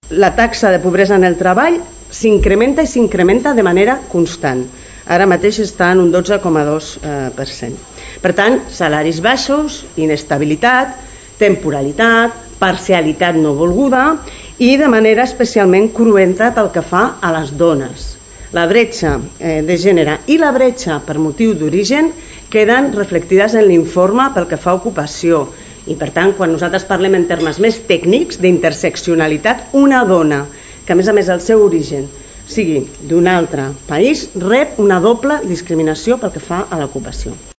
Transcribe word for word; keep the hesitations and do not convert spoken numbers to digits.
La taxa de pobresa en el treball s'incrementa i s'incrementa de manera constant. Ara mateix està en un dotze coma dos per cent. Per tant, salaris baixos, inestabilitat, temporalitat, parcialitat no volguda i de manera especialment cruenta pel que fa a les dones. La bretxa de gènere i la bretxa per motiu d'origen queden reflectides en l'informe pel que fa a ocupació. I per tant, quan nosaltres parlem en termes més tècnics d'interseccionalitat, una dona que a més a més el seu origen sigui d'un altre país rep una doble discriminació pel que fa a l'ocupació.